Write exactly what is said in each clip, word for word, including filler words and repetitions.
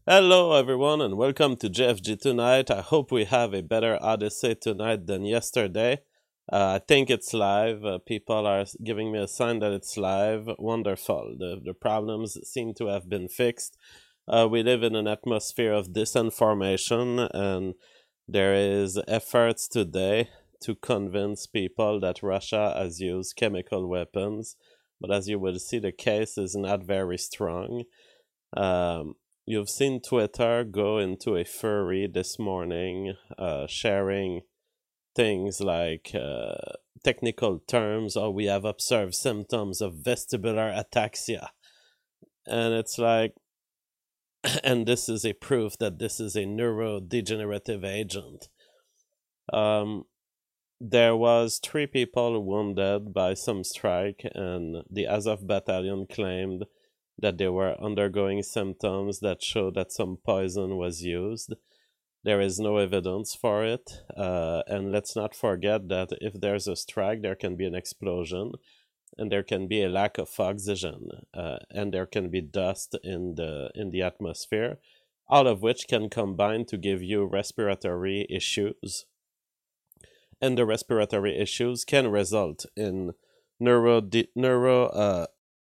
Hello, everyone, and welcome to J F G Tonight. I hope we have a better Odyssey tonight than yesterday. Uh, I think it's live. Uh, people are giving me a sign that it's live. Wonderful. The, the problems seem to have been fixed. Uh, we live in an atmosphere of disinformation, and there is efforts today to convince people that Russia has used chemical weapons. But as you will see, the case is not very strong. Um, You've seen Twitter go into a fury this morning, uh, sharing things like uh, technical terms, or we have observed symptoms of vestibular ataxia. And it's like, and this is a proof that this is a neurodegenerative agent. Um, there was three people wounded by some strike, and the Azov battalion claimed that they were undergoing symptoms that show that some poison was used. There is no evidence for it, uh, and let's not forget that if there's a strike, there can be an explosion, and there can be a lack of oxygen, uh, and there can be dust in the in the atmosphere, all of which can combine to give you respiratory issues, and the respiratory issues can result in neuro neuro uh,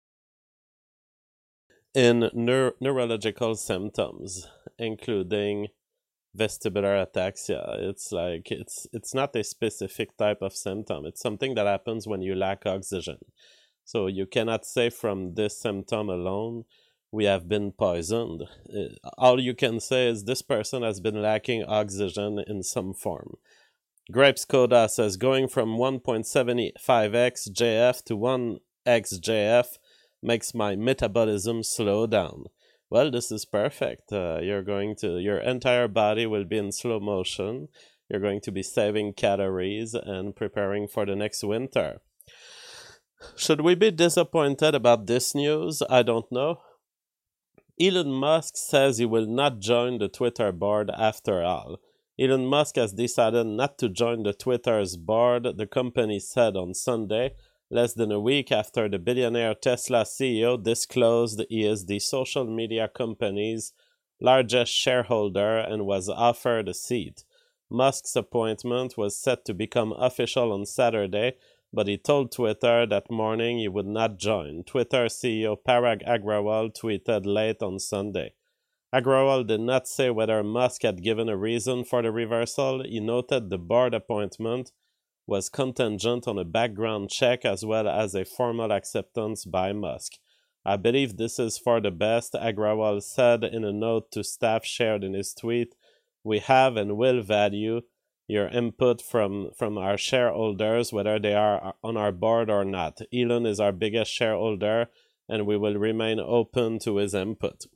in neur- neurological symptoms, including vestibular ataxia. It's like it's it's not a specific type of symptom. It's something that happens when you lack oxygen. So you cannot say from this symptom alone we have been poisoned. Uh, All you can say is this person has been lacking oxygen in some form. Grapes Coda says going from one point seven five x J F to one x J F makes my metabolism slow down. Well, this is perfect. Uh, you're going to, your entire body will be in slow motion. You're going to be saving calories and preparing for the next winter. Should we be disappointed about this news? I don't know. Elon Musk says he will not join the Twitter board after all. Elon Musk has decided not to join the Twitter's board, the company said on Sunday, less than a week after the billionaire Tesla C E O disclosed he is the social media company's largest shareholder and was offered a seat. Musk's appointment was set to become official on Saturday, but he told Twitter that morning he would not join. Twitter C E O Parag Agrawal tweeted late on Sunday. Agrawal did not say whether Musk had given a reason for the reversal. He noted the board appointment was contingent on a background check as well as a formal acceptance by Musk. I believe this is for the best, Agrawal said in a note to staff shared in his tweet. We have and will value your input from, from our shareholders, whether they are on our board or not. Elon is our biggest shareholder, and we will remain open to his input.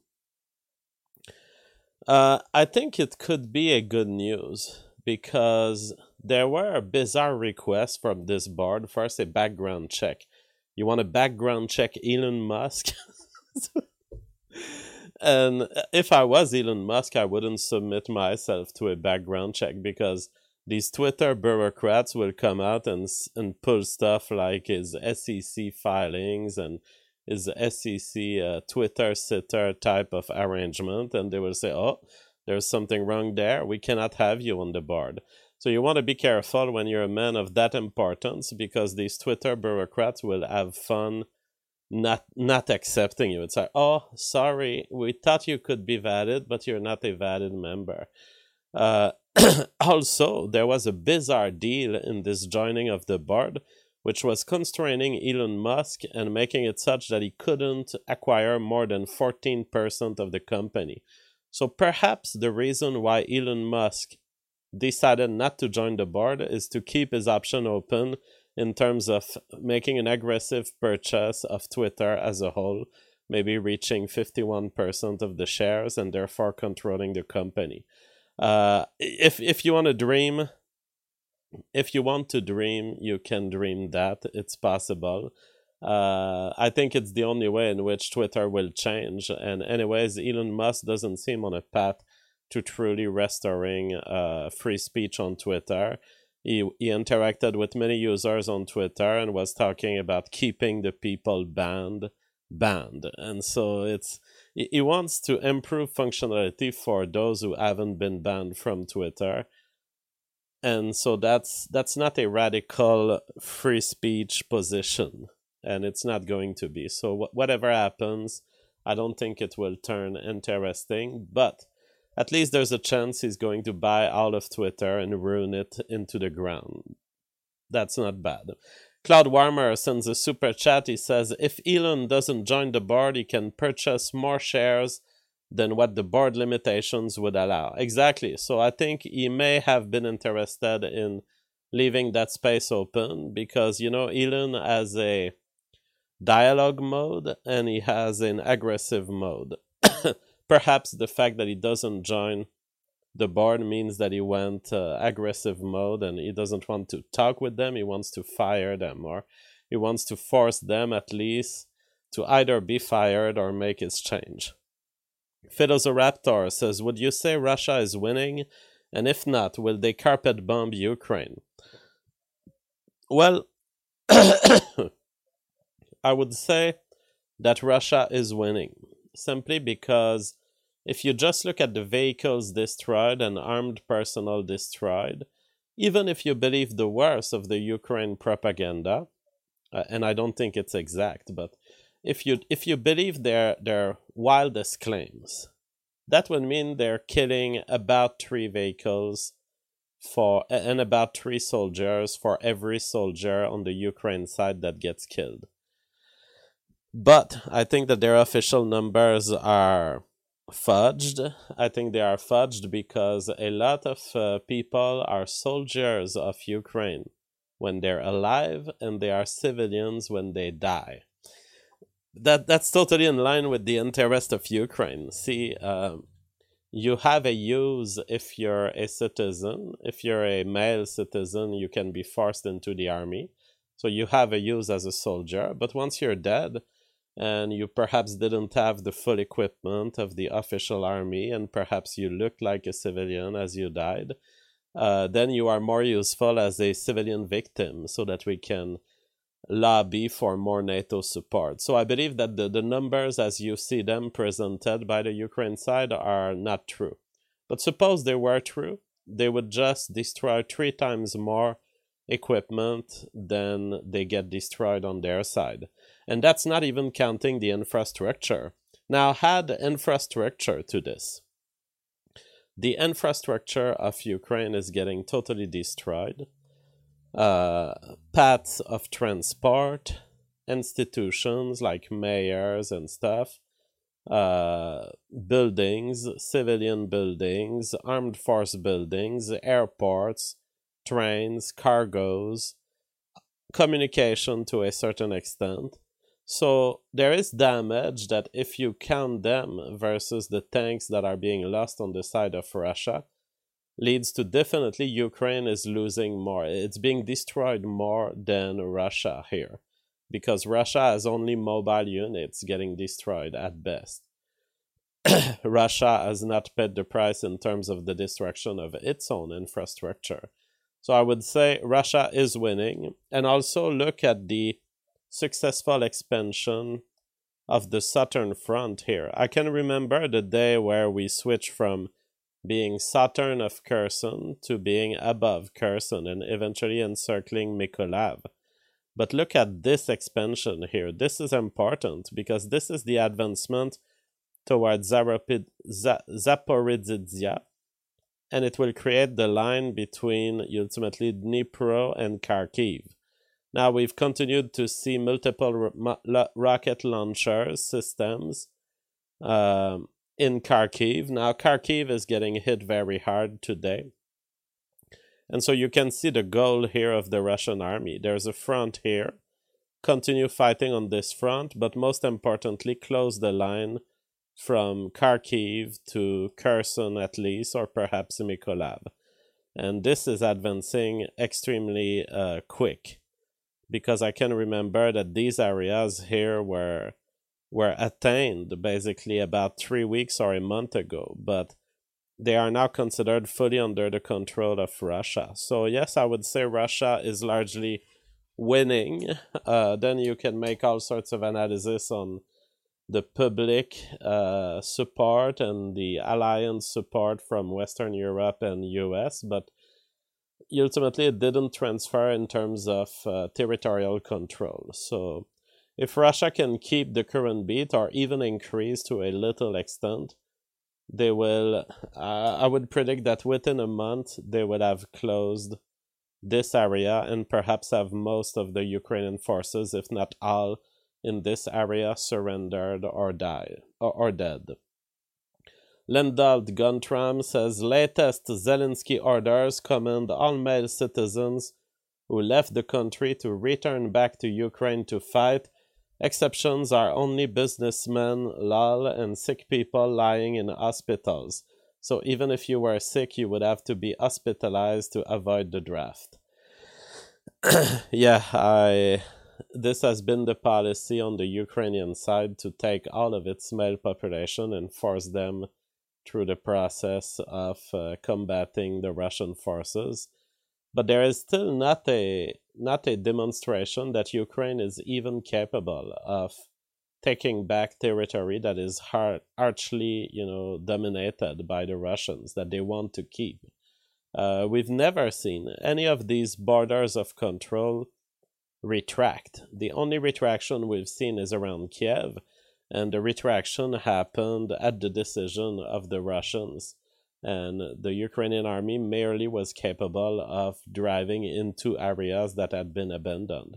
Uh, I think it could be a good news because there were bizarre requests from this board. First, a background check. You want to background check Elon Musk? And if I was Elon Musk, I wouldn't submit myself to a background check because these Twitter bureaucrats will come out and and pull stuff like his S E C filings and his S E C uh, Twitter sitter type of arrangement, and they will say, "Oh, there's something wrong there. We cannot have you on the board." So you want to be careful when you're a man of that importance because these Twitter bureaucrats will have fun not not accepting you. It's like, oh, sorry, we thought you could be valid, but you're not a valid member. Uh, also, there was a bizarre deal in this joining of the board, which was constraining Elon Musk and making it such that he couldn't acquire more than fourteen percent of the company. So perhaps the reason why Elon Musk decided not to join the board is to keep his option open in terms of making an aggressive purchase of Twitter as a whole, maybe reaching fifty-one percent of the shares and therefore controlling the company. Uh, if if you want to dream, if you want to dream, you can dream that. It's possible. Uh, I think it's the only way in which Twitter will change. And anyways, Elon Musk doesn't seem on a path to truly restoring uh, free speech on Twitter. He, he interacted with many users on Twitter and was talking about keeping the people banned banned. And so it's he he wants to improve functionality for those who haven't been banned from Twitter. And so that's that's not a radical free speech position, and it's not going to be. So wh- whatever happens, I don't think it will turn interesting, but at least there's a chance he's going to buy all of Twitter and ruin it into the ground. That's not bad. Cloud Warmer sends a super chat. He says, if Elon doesn't join the board, he can purchase more shares than what the board limitations would allow. Exactly. So I think he may have been interested in leaving that space open because, you know, Elon has a dialogue mode and he has an aggressive mode. Perhaps the fact that he doesn't join the board means that he went uh, aggressive mode and he doesn't want to talk with them. He wants to fire them, or he wants to force them at least to either be fired or make his change. Philosopher says, would you say Russia is winning? And if not, will they carpet bomb Ukraine? Well, I would say that Russia is winning, simply because if you just look at the vehicles destroyed and armed personnel destroyed, even if you believe the worst of the Ukraine propaganda, uh, and I don't think it's exact, but if you if you believe their their wildest claims, that would mean they're killing about three vehicles for and about three soldiers for every soldier on the Ukraine side that gets killed. But I think that their official numbers are fudged. I think they are fudged because a lot of uh, people are soldiers of Ukraine when they're alive, and they are civilians when they die. That that's totally in line with the interest of Ukraine. See, uh, you have a use if you're a citizen. If you're a male citizen, you can be forced into the army. So you have a use as a soldier. But once you're dead, and you perhaps didn't have the full equipment of the official army, and perhaps you looked like a civilian as you died, uh, then you are more useful as a civilian victim so that we can lobby for more NATO support. So I believe that the, the numbers as you see them presented by the Ukraine side are not true. But suppose they were true, they would just destroy three times more equipment than they get destroyed on their side. And that's not even counting the infrastructure. Now, add infrastructure to this. The infrastructure of Ukraine is getting totally destroyed. Uh, paths of transport, institutions like mayors and stuff, uh, buildings, civilian buildings, armed force buildings, airports, trains, cargoes, communication to a certain extent. So there is damage that if you count them versus the tanks that are being lost on the side of Russia, leads to definitely Ukraine is losing more. It's being destroyed more than Russia here, because Russia has only mobile units getting destroyed at best. Russia has not paid the price in terms of the destruction of its own infrastructure. So I would say Russia is winning. And also look at the successful expansion of the Southern Front here. I can remember the day where we switched from being southern of Kherson to being above Kherson and eventually encircling Mykolaiv. But look at this expansion here. This is important because this is the advancement towards Zaropid- Z- Zaporizhzhia, and it will create the line between ultimately Dnipro and Kharkiv. Now we've continued to see multiple ro- lo- rocket launcher systems um, in Kharkiv. Now Kharkiv is getting hit very hard today. And so you can see the goal here of the Russian army. There's a front here. Continue fighting on this front, but most importantly, close the line from Kharkiv to Kherson at least, or perhaps Mykolaiv. And this is advancing extremely uh, quick, because I can remember that these areas here were were attained basically about three weeks or a month ago, but they are now considered fully under the control of Russia. So yes, I would say Russia is largely winning. Uh, then you can make all sorts of analysis on the public uh, support and the alliance support from Western Europe and U S, but ultimately it didn't transfer in terms of uh, territorial control. So if Russia can keep the current beat or even increase to a little extent, they will, uh, I would predict that within a month they would have closed this area and perhaps have most of the Ukrainian forces, if not all, in this area surrendered or died or, or dead. Lendald Guntram says latest Zelensky orders command all male citizens who left the country to return back to Ukraine to fight. Exceptions are only businessmen, lol, and sick people lying in hospitals. So even if you were sick, you would have to be hospitalized to avoid the draft. yeah, I. This has been the policy on the Ukrainian side to take all of its male population and force them through the process of uh, combating the Russian forces. But there is still not a not a demonstration that Ukraine is even capable of taking back territory that is hard, archly, you know, dominated by the Russians that they want to keep. Uh, we've never seen any of these borders of control retract. The only retraction we've seen is around Kiev, and the retraction happened at the decision of the Russians. And the Ukrainian army merely was capable of driving into areas that had been abandoned.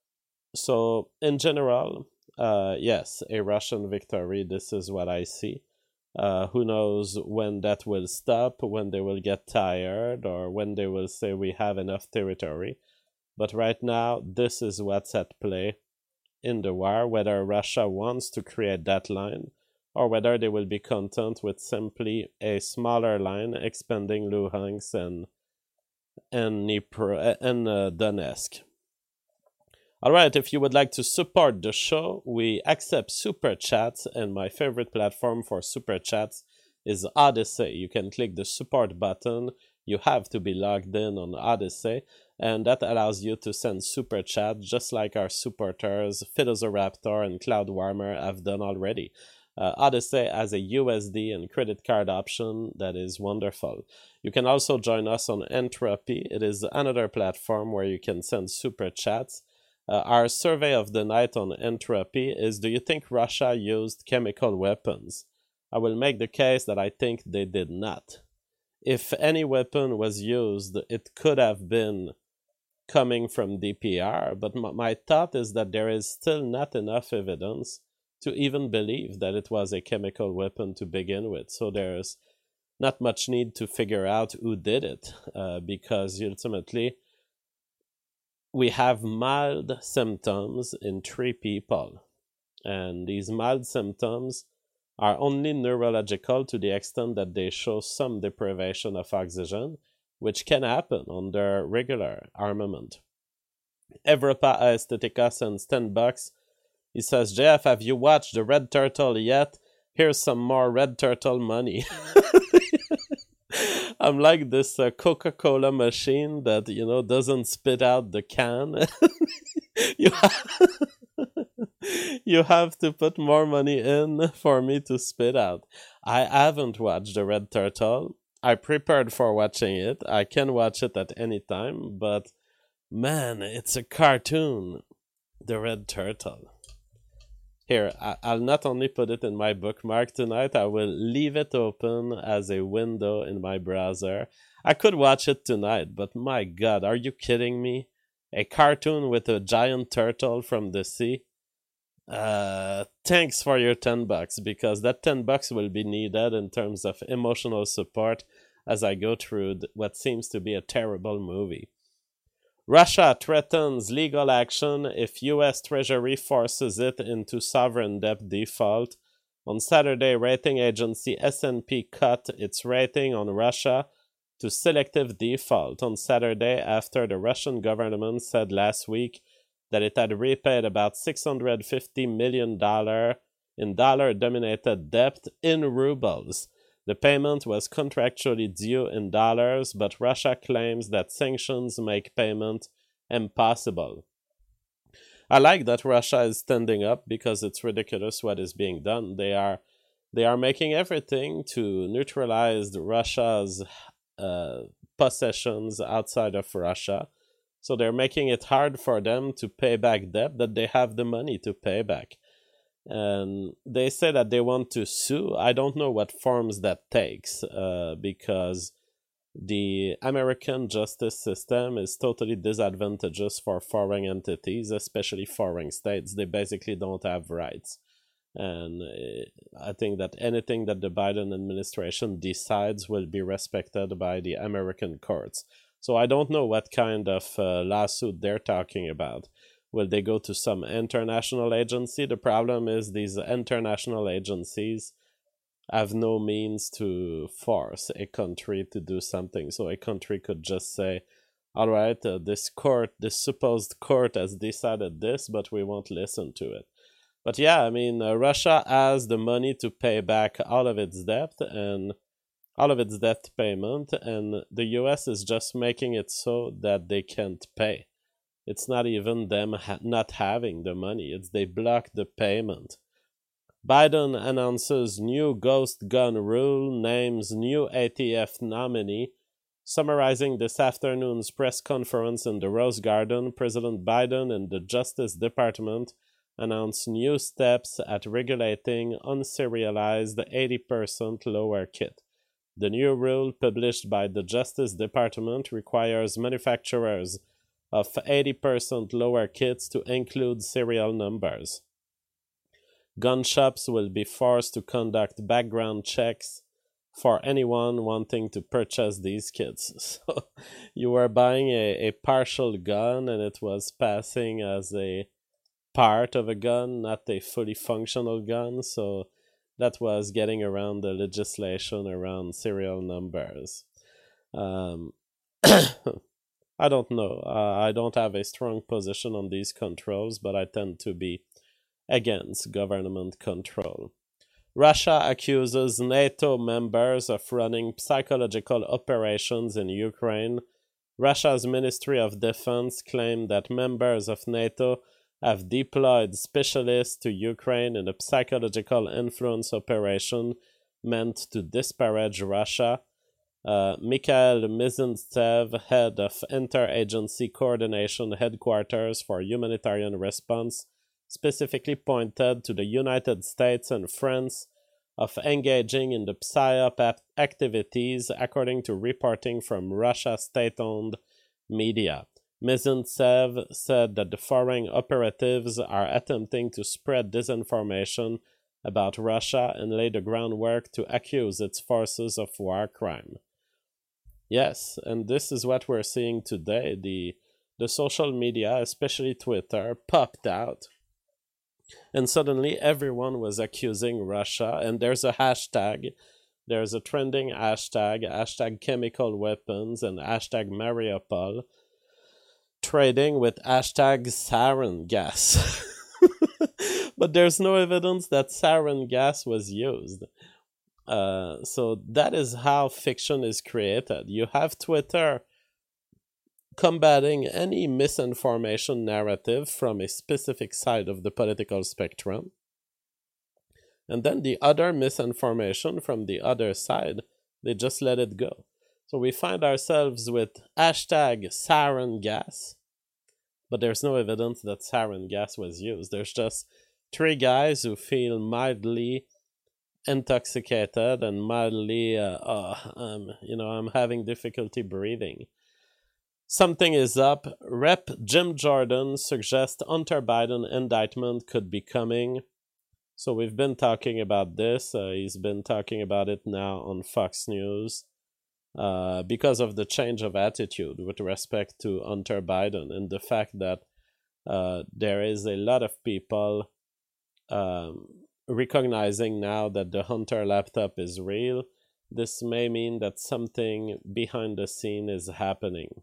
So, in general, uh, yes, a Russian victory, this is what I see. Uh, who knows when that will stop, when they will get tired, or when they will say we have enough territory. But right now, this is what's at play in the war, whether Russia wants to create that line, or whether they will be content with simply a smaller line expanding Luhansk and and, Dnipro, and uh, Donetsk. Alright, if you would like to support the show, we accept super chats, and my favorite platform for super chats is Odyssey. You can click the support button. You have to be logged in on Odyssey, and that allows you to send super chat just like our supporters Philosopher and Cloudwarmer have done already. Uh, Odyssey has a U S D and credit card option that is wonderful. You can also join us on Entropy. It is another platform where you can send super chats. Uh, our survey of the night on Entropy is, do you think Russia used chemical weapons? I will make the case that I think they did not. If any weapon was used, it could have been coming from D P R, but m- my thought is that there is still not enough evidence to even believe that it was a chemical weapon to begin with. So there's not much need to figure out who did it, uh, because ultimately we have mild symptoms in three people. And these mild symptoms are only neurological to the extent that they show some deprivation of oxygen, which can happen under regular armament. Evropa Aesthetica sends ten bucks. He says, J F, have you watched The Red Turtle yet? Here's some more Red Turtle money. I'm like this uh, Coca-Cola machine that, you know, doesn't spit out the can. you, have you have to put more money in for me to spit out. I haven't watched The Red Turtle. I prepared for watching it. I can watch it at any time, but man, it's a cartoon. The Red Turtle. Here, I'll not only put it in my bookmark tonight, I will leave it open as a window in my browser. I could watch it tonight, but my god, are you kidding me? A cartoon with a giant turtle from the sea? Uh, thanks for your ten bucks, because that ten bucks will be needed in terms of emotional support as I go through what seems to be a terrible movie. Russia threatens legal action if U S Treasury forces it into sovereign debt default. On Saturday, rating agency S and P cut its rating on Russia to selective default on Saturday after the Russian government said last week that it had repaid about six hundred fifty million dollars in dollar-denominated debt in rubles. The payment was contractually due in dollars, but Russia claims that sanctions make payment impossible. I like that Russia is standing up because it's ridiculous what is being done. They are they are making everything to neutralize Russia's uh, possessions outside of Russia. So they're making it hard for them to pay back debt that they have the money to pay back. And they say that they want to sue. I don't know what forms that takes uh, because the American justice system is totally disadvantageous for foreign entities, especially foreign states. They basically don't have rights. And I think that anything that the Biden administration decides will be respected by the American courts. So I don't know what kind of uh, lawsuit they're talking about. Will they go to some international agency? The problem is these international agencies have no means to force a country to do something. So a country could just say, all right, uh, this court, this supposed court has decided this, but we won't listen to it. But yeah, I mean, uh, Russia has the money to pay back all of its debt and all of its debt payment, and the U S is just making it so that they can't pay. It's not even them ha- not having the money, it's they block the payment. Biden announces new ghost gun rule, names new A T F nominee. Summarizing this afternoon's press conference in the Rose Garden, President Biden and the Justice Department announced new steps at regulating unserialized eighty percent lower kit. The new rule, published by the Justice Department, requires manufacturers of eighty percent lower kits to include serial numbers. Gun shops will be forced to conduct background checks for anyone wanting to purchase these kits. So you were buying a, a partial gun and it was passing as a part of a gun, not a fully functional gun. So that was getting around the legislation around serial numbers. Um, I don't know. Uh, I don't have a strong position on these controls, but I tend to be against government control. Russia accuses NATO members of running psychological operations in Ukraine. Russia's Ministry of Defense claimed that members of NATO have deployed specialists to Ukraine in a psychological influence operation meant to disparage Russia. Uh, Mikhail Mizintsev, head of Interagency Coordination Headquarters for Humanitarian Response, specifically pointed to the United States and France of engaging in the PSYOP activities, according to reporting from Russia state-owned media. Mizintsev said that the foreign operatives are attempting to spread disinformation about Russia and lay the groundwork to accuse its forces of war crime. Yes, and this is what we're seeing today. The, the social media, especially Twitter, popped out. And suddenly everyone was accusing Russia, and there's a hashtag. There's a trending hashtag, hashtag chemical weapons and hashtag Mariupol, trading with hashtag sarin gas. But there's no evidence that sarin gas was used. Uh, so that is how fiction is created. You have Twitter combating any misinformation narrative from a specific side of the political spectrum. And then the other misinformation from the other side, they just let it go. So we find ourselves with hashtag sarin gas, but there's no evidence that sarin gas was used. There's just three guys who feel mildly intoxicated and mildly, uh, uh, um, you know, I'm having difficulty breathing. Something is up. Representative Jim Jordan suggests Hunter Biden indictment could be coming. So we've been talking about this. Uh, he's been talking about it now on Fox News. Uh, because of the change of attitude with respect to Hunter Biden and the fact that uh, there is a lot of people um, recognizing now that the Hunter laptop is real. This may mean that something behind the scene is happening.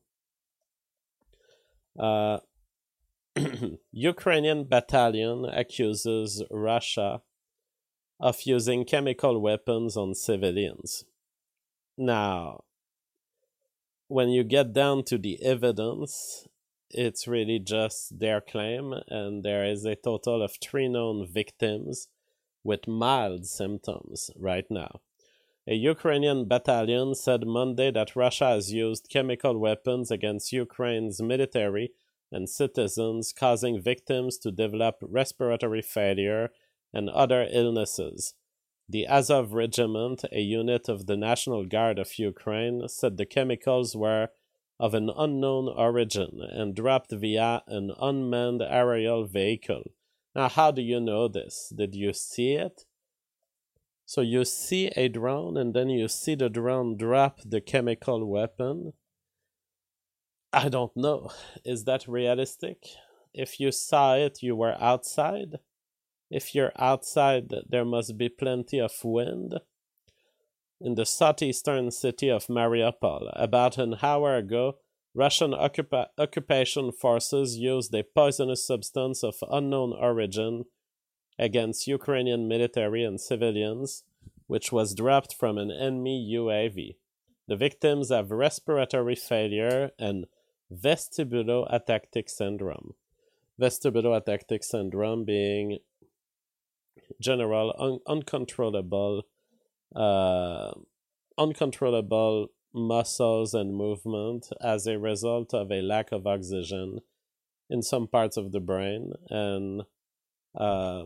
Uh, Ukrainian battalion accuses Russia of using chemical weapons on civilians. Now, when you get down to the evidence, it's really just their claim, and there is a total of three known victims with mild symptoms right now. A Ukrainian battalion said Monday that Russia has used chemical weapons against Ukraine's military and citizens, causing victims to develop respiratory failure and other illnesses. The Azov Regiment, a unit of the National Guard of Ukraine, said the chemicals were of an unknown origin and dropped via an unmanned aerial vehicle. Now, how do you know this? Did you see it? So you see a drone and then you see the drone drop the chemical weapon? I don't know. Is that realistic? If you saw it, you were outside? If you're outside, there must be plenty of wind. In the southeastern city of Mariupol, about an hour ago, Russian occupa- occupation forces used a poisonous substance of unknown origin against Ukrainian military and civilians, which was dropped from an enemy U A V. The victims have respiratory failure and vestibuloatactic syndrome. Vestibuloatactic syndrome being general un- uncontrollable uh, uncontrollable muscles and movement as a result of a lack of oxygen in some parts of the brain, and uh,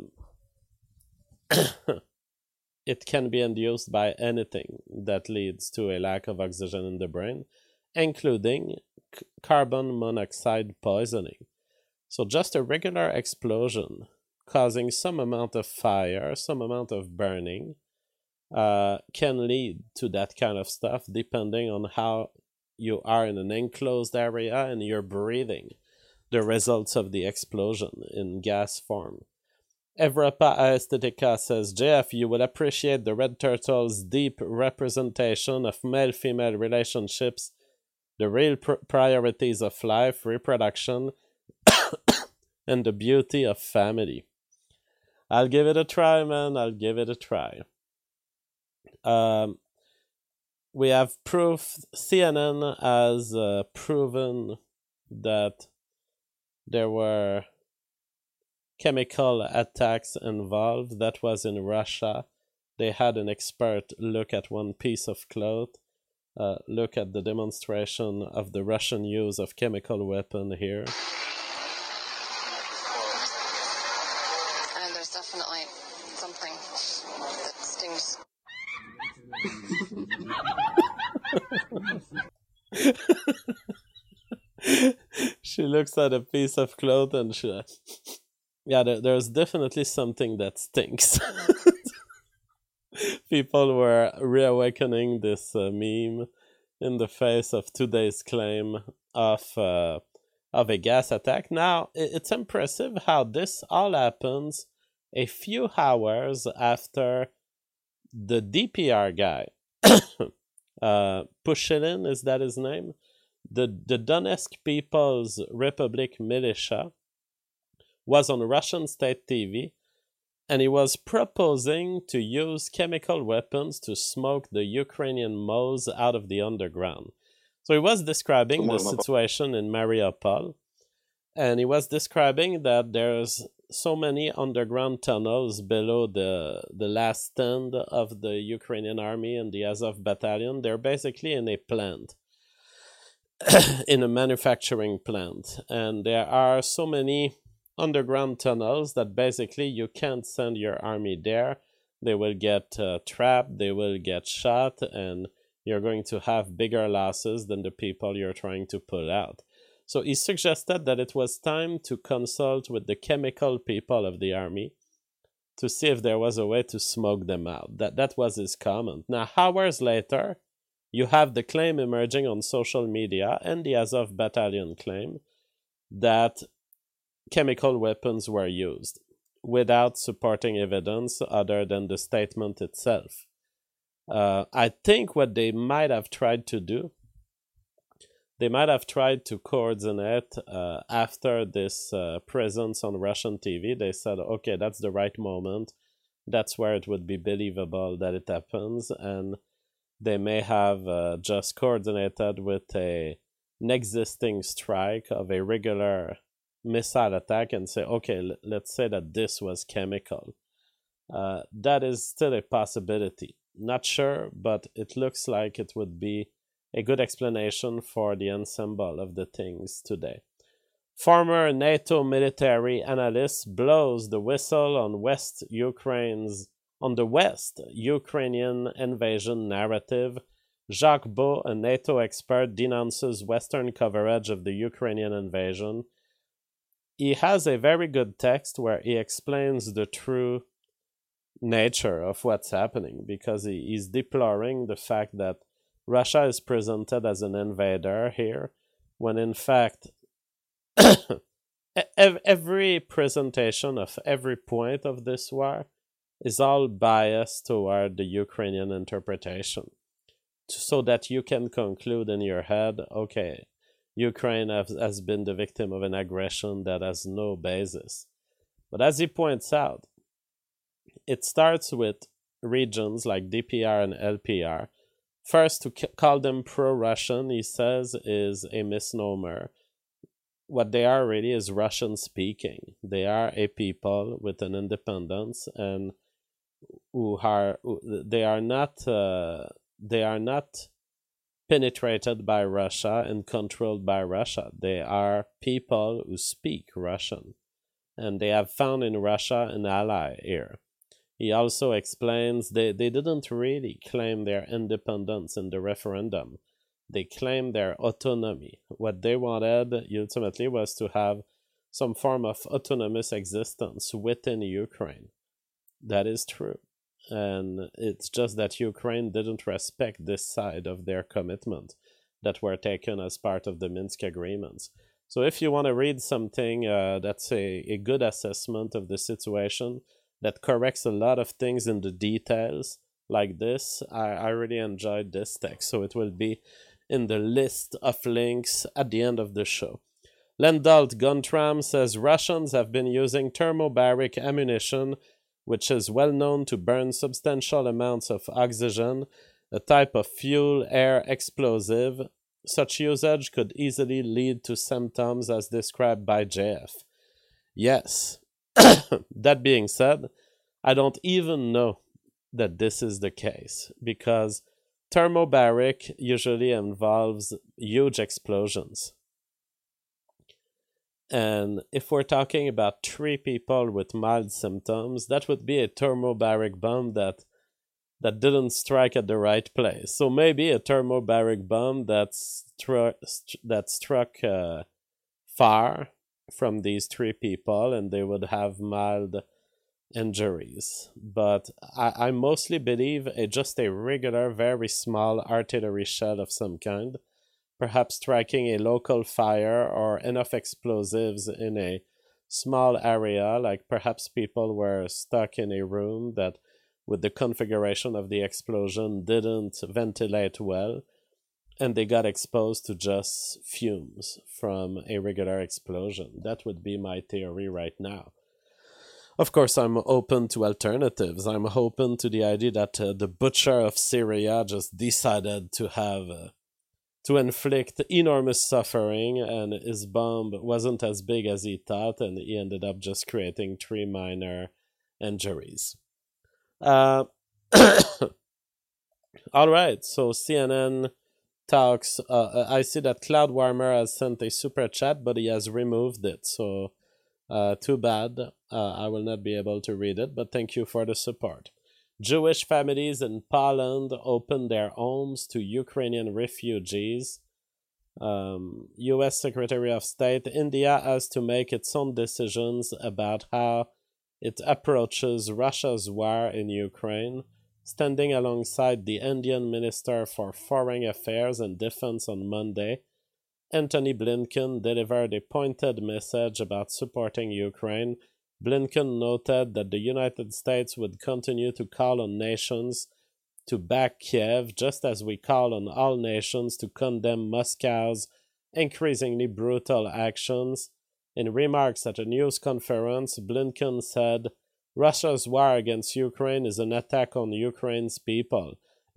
it can be induced by anything that leads to a lack of oxygen in the brain, including c- carbon monoxide poisoning. So just a regular explosion causing some amount of fire, some amount of burning, uh, can lead to that kind of stuff depending on how you are in an enclosed area and you're breathing the results of the explosion in gas form. Evropa Aesthetica says, J F, you will appreciate the Red Turtle's deep representation of male-female relationships, the real pr- priorities of life, reproduction, and the beauty of family. I'll give it a try, man. I'll give it a try. Um, we have proof, C N N has uh, proven that there were chemical attacks involved. That was in Russia. They had an expert look at one piece of cloth, uh, look at the demonstration of the Russian use of chemical weapon here. And there's definitely something that stings. She looks at a piece of cloth and she... Yeah, there, there's definitely something that stinks. People were reawakening this uh, meme in the face of today's claim of uh, of a gas attack. Now, it's impressive how this all happens a few hours after the D P R guy, uh, Pushilin, is that his name? The, the Donetsk People's Republic militia was on Russian state T V, and he was proposing to use chemical weapons to smoke the Ukrainian moles out of the underground. So he was describing the situation in Mariupol, and he was describing that there's so many underground tunnels below the the last stand of the Ukrainian army and the Azov battalion. They're basically in a plant, in a manufacturing plant, and there are so many underground tunnels that basically you can't send your army there. They will get uh, trapped, they will get shot, and you're going to have bigger losses than the people you're trying to pull out. So he suggested that it was time to consult with the chemical people of the army to see if there was a way to smoke them out. That, that was his comment. Now, hours later, you have the claim emerging on social media and the Azov battalion claim that chemical weapons were used without supporting evidence other than the statement itself. Uh, I think what they might have tried to do, they might have tried to coordinate uh, after this uh, presence on Russian T V. They said, okay, that's the right moment. That's where it would be believable that it happens. And they may have uh, just coordinated with a an existing strike of a regular missile attack and say, okay, l- let's say that this was chemical. Uh, that is still a possibility. Not sure, but it looks like it would be a good explanation for the ensemble of the things today. Former NATO military analyst blows the whistle on West Ukraine's on the West Ukrainian invasion narrative. Jacques Beau, a NATO expert, denounces Western coverage of the Ukrainian invasion. He has a very good text where he explains the true nature of what's happening, because he is deploring the fact that Russia is presented as an invader here, when in fact every presentation of every point of this war is all biased toward the Ukrainian interpretation, so that you can conclude in your head, okay, Ukraine has, has been the victim of an aggression that has no basis. But as he points out, it starts with regions like D P R and L P R. First, to c- call them pro-Russian, he says, is a misnomer. What they are really is Russian-speaking. They are a people with an independence, and who are who, they are not uh, they are not penetrated by Russia and controlled by Russia. They are people who speak Russian, and they have found in Russia an ally here. He also explains they, they didn't really claim their independence in the referendum. They claimed their autonomy. What they wanted ultimately was to have some form of autonomous existence within Ukraine. That is true. And it's just that Ukraine didn't respect this side of their commitment that were taken as part of the Minsk agreements. So if you want to read something uh, that's a, a good assessment of the situation, that corrects a lot of things in the details like this, I, I really enjoyed this text. So it will be in the list of links at the end of the show. Lendalt Guntram says Russians have been using thermobaric ammunition, which is well known to burn substantial amounts of oxygen, a type of fuel-air explosive. Such usage could easily lead to symptoms as described by J F. Yes. That being said, I don't even know that this is the case, because thermobaric usually involves huge explosions. And if we're talking about three people with mild symptoms, that would be a thermobaric bomb that that didn't strike at the right place. So maybe a thermobaric bomb that's stru- st- that struck uh, far from these three people, and they would have mild injuries. But I, I mostly believe a, just a regular, very small artillery shell of some kind, perhaps striking a local fire or enough explosives in a small area, like perhaps people were stuck in a room that, with the configuration of the explosion, didn't ventilate well, and they got exposed to just fumes from a regular explosion. That would be my theory right now. Of course, I'm open to alternatives. I'm open to the idea that uh, the butcher of Syria just decided to have uh, to inflict enormous suffering, and his bomb wasn't as big as he thought, and he ended up just creating three minor injuries. Uh, all right, so C N N talks. Uh, I see that Cloud Warmer has sent a super chat, but he has removed it. So, uh, too bad. Uh, I will not be able to read it, but thank you for the support. Jewish families in Poland opened their homes to Ukrainian refugees. Um, U S Secretary of State, India has to make its own decisions about how it approaches Russia's war in Ukraine, standing alongside the Indian Minister for Foreign Affairs and Defense on Monday. Antony Blinken delivered a pointed message about supporting Ukraine. Blinken noted that the United States would continue to call on nations to back Kiev, just as we call on all nations to condemn Moscow's increasingly brutal actions. In remarks at a news conference, Blinken said, Russia's war against Ukraine is an attack on Ukraine's people.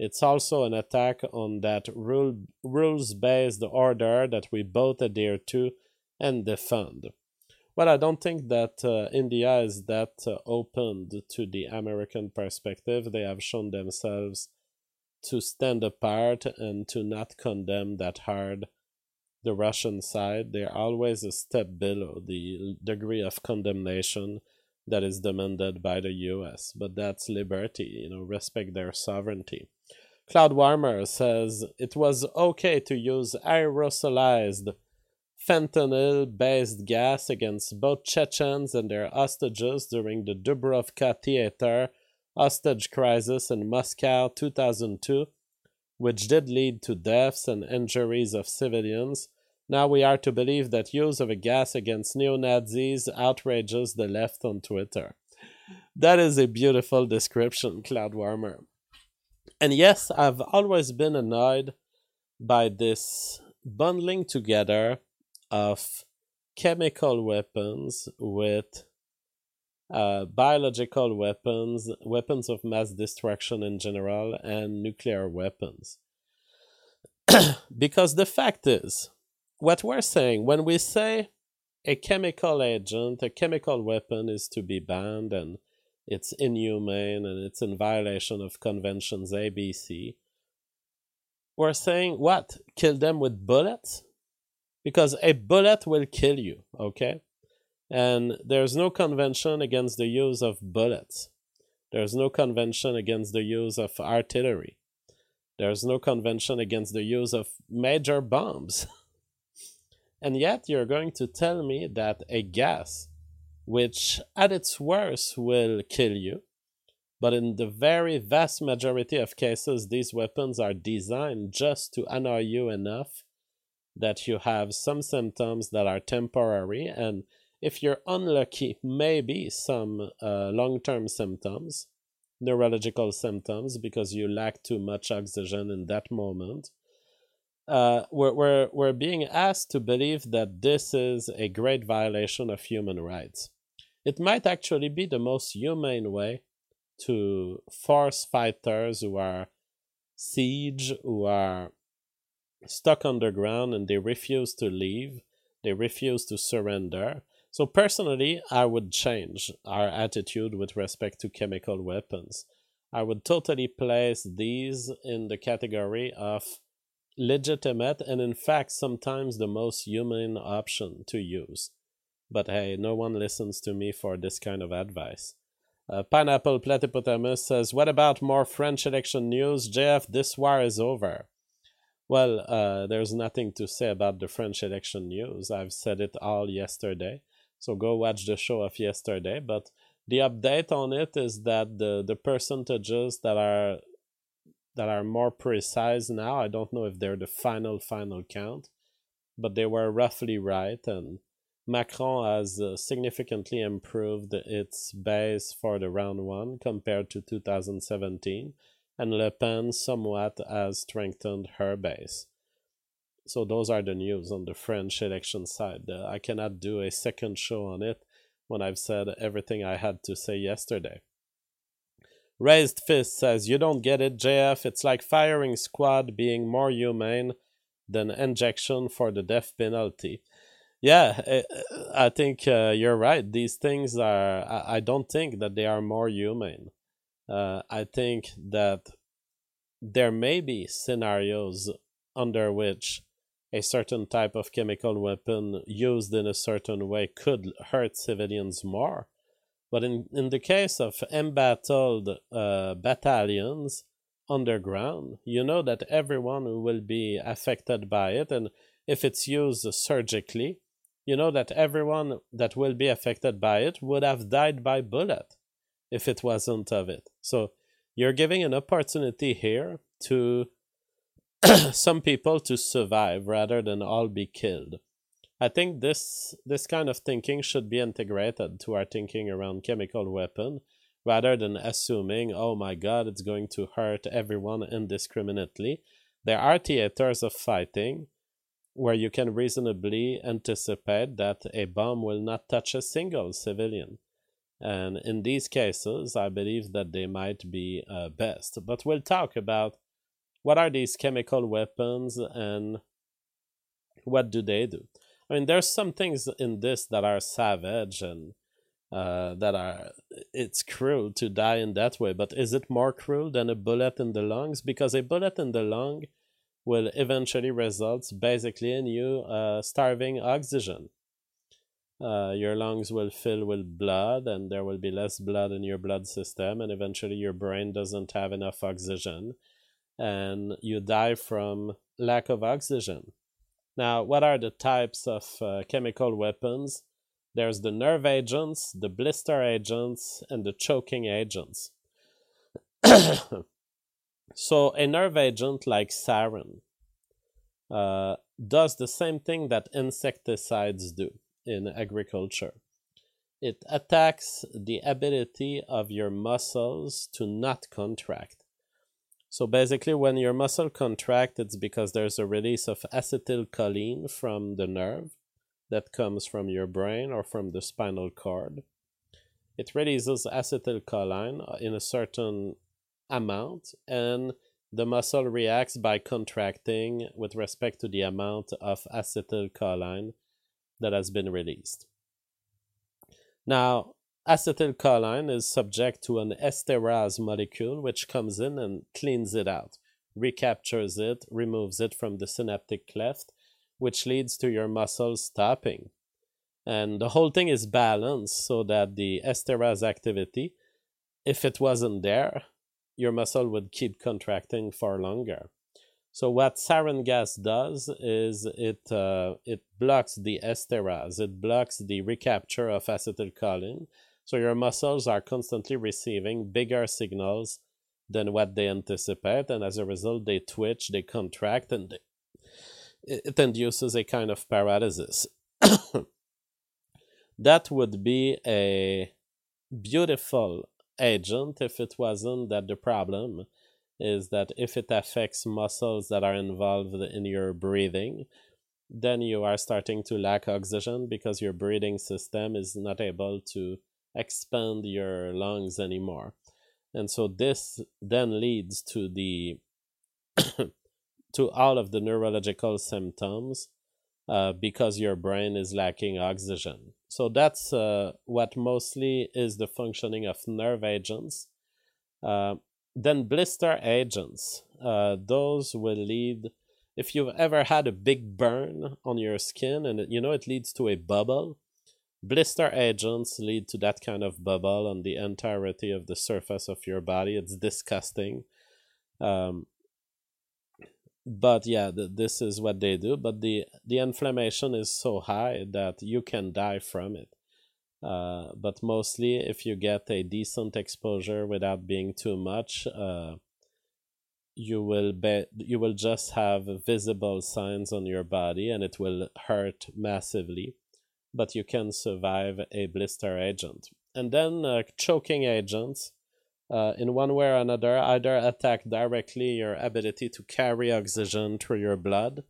It's also an attack on that rule, rules-based order that we both adhere to and defend. Well, I don't think that uh, India is that uh, opened to the American perspective. They have shown themselves to stand apart and to not condemn that hard the Russian side. They're always a step below the degree of condemnation that is demanded by the U S. But that's liberty, you know, respect their sovereignty. Cloud Warmer says it was okay to use aerosolized fentanyl-based gas against both Chechens and their hostages during the Dubrovka Theater hostage crisis in Moscow two thousand two, which did lead to deaths and injuries of civilians. Now we are to believe that use of a gas against neo-Nazis outrages the left on Twitter. That is a beautiful description, Cloud Warmer. And yes, I've always been annoyed by this bundling together of chemical weapons with uh, biological weapons, weapons of mass destruction in general, and nuclear weapons. Because the fact is, what we're saying, when we say a chemical agent, a chemical weapon is to be banned and it's inhumane and it's in violation of conventions A B C, we're saying what? Kill them with bullets? Because a bullet will kill you, okay? And there's no convention against the use of bullets. There's no convention against the use of artillery. There's no convention against the use of major bombs. And yet you're going to tell me that a gas, which at its worst will kill you, but in the very vast majority of cases, these weapons are designed just to annoy you enough that you have some symptoms that are temporary, and if you're unlucky, maybe some uh, long-term symptoms, neurological symptoms, because you lack too much oxygen in that moment. Uh, we're, we're, we're being asked to believe that this is a great violation of human rights. It might actually be the most humane way to force fighters who are siege, who are stuck underground and they refuse to leave, they refuse to surrender. So personally, I would change our attitude with respect to chemical weapons. I would totally place these in the category of legitimate and in fact sometimes the most humane option to use. But hey, no one listens to me for this kind of advice. Uh, Pineapple Platypotamus says, what about more French election news? J F, this war is over. Well, uh, there's nothing to say about the French election news. I've said it all yesterday. So go watch the show of yesterday. But the update on it is that the, the percentages that are that are more precise now, I don't know if they're the final, final count, but they were roughly right. And Macron has uh, significantly improved its base for the round one compared to two thousand seventeen. And Le Pen somewhat has strengthened her base. So those are the news on the French election side. Uh, I cannot do a second show on it when I've said everything I had to say yesterday. Raised Fist says, you don't get it, J F. It's like firing squad being more humane than injection for the death penalty. Yeah, I think uh, you're right. These things are, I don't think that they are more humane. Uh, I think that there may be scenarios under which a certain type of chemical weapon used in a certain way could hurt civilians more. But in, in the case of embattled uh, battalions underground, you know that everyone will be affected by it. And if it's used surgically, you know that everyone that will be affected by it would have died by bullet if it wasn't of it. So you're giving an opportunity here to some people to survive rather than all be killed. I think this this kind of thinking should be integrated to our thinking around chemical weapon rather than assuming, oh my god, it's going to hurt everyone indiscriminately. There are theaters of fighting where you can reasonably anticipate that a bomb will not touch a single civilian. And in these cases, I believe that they might be uh, best. But we'll talk about what are these chemical weapons and what do they do? I mean, there's some things in this that are savage and uh, that are, it's cruel to die in that way, but is it more cruel than a bullet in the lungs? Because a bullet in the lung will eventually result basically in you uh, starving oxygen. Uh, your lungs will fill with blood and there will be less blood in your blood system, and eventually your brain doesn't have enough oxygen and you die from lack of oxygen. Now, what are the types of uh, chemical weapons? There's the nerve agents, the blister agents, and the choking agents. So a nerve agent like sarin uh, does the same thing that insecticides do in agriculture. It attacks the ability of your muscles to not contract. So basically, when your muscle contracts, it's because there's a release of acetylcholine from the nerve that comes from your brain or from the spinal cord. It releases acetylcholine in a certain amount, and the muscle reacts by contracting with respect to the amount of acetylcholine that has been released. Now, acetylcholine is subject to an esterase molecule which comes in and cleans it out, recaptures it, removes it from the synaptic cleft, which leads to your muscles stopping. And the whole thing is balanced so that the esterase activity, if it wasn't there, your muscle would keep contracting for longer. So what sarin gas does is it uh, it blocks the esterase, it blocks the recapture of acetylcholine, so your muscles are constantly receiving bigger signals than what they anticipate, and as a result they twitch, they contract, and they, it induces a kind of paralysis. That would be a beautiful agent if it wasn't that the problem is that if it affects muscles that are involved in your breathing, then you are starting to lack oxygen because your breathing system is not able to expand your lungs anymore. And so this then leads to the to all of the neurological symptoms uh, because your brain is lacking oxygen. So that's uh, what mostly is the functioning of nerve agents. Uh, then blister agents, uh, those will lead, if you've ever had a big burn on your skin and it, you know it leads to a bubble, blister agents lead to that kind of bubble on the entirety of the surface of your body. It's disgusting. Um, but yeah, th- this is what they do. But the, the inflammation is so high that you can die from it. Uh, but mostly, if you get a decent exposure without being too much, uh, you will be you will just have visible signs on your body, and it will hurt massively. But you can survive a blister agent, and then uh, choking agents, uh, in one way or another, either attack directly your ability to carry oxygen through your blood,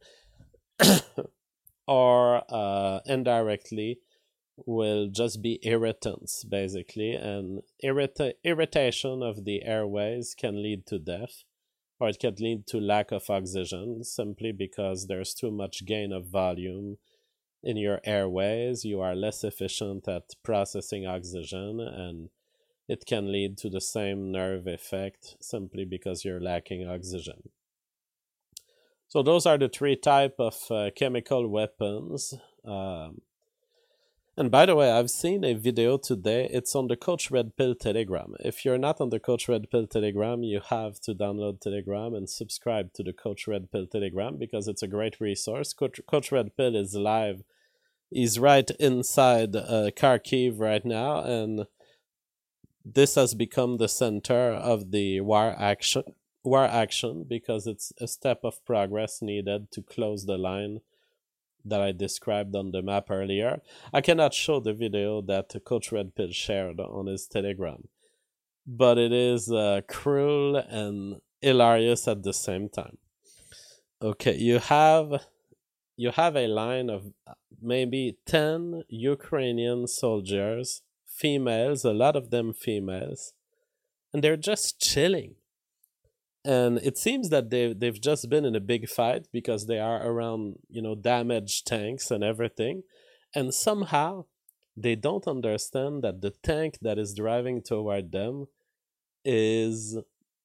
or uh, indirectly will just be irritants, basically, and irrita- irritation of the airways can lead to death, or it can lead to lack of oxygen simply because there's too much gain of volume in your airways. You are less efficient at processing oxygen, and it can lead to the same nerve effect simply because you're lacking oxygen. So those are the three type of uh, chemical weapons. Um, And by the way, I've seen a video today. It's on the Coach Red Pill Telegram. If you're not on the Coach Red Pill Telegram, you have to download Telegram and subscribe to the Coach Red Pill Telegram because it's a great resource. Coach, Coach Red Pill is live. He's right inside uh, Kharkiv right now, and this has become the center of the war action. War action because it's a step of progress needed to close the line that I described on the map earlier. I cannot show the video that Coach Red Pill shared on his Telegram, but it is uh, cruel and hilarious at the same time. Okay, you have you have a line of maybe ten Ukrainian soldiers, females, a lot of them females, and they're just chilling. And it seems that they they've just been in a big fight because they are around, you know, damaged tanks and everything, and somehow they don't understand that the tank that is driving toward them is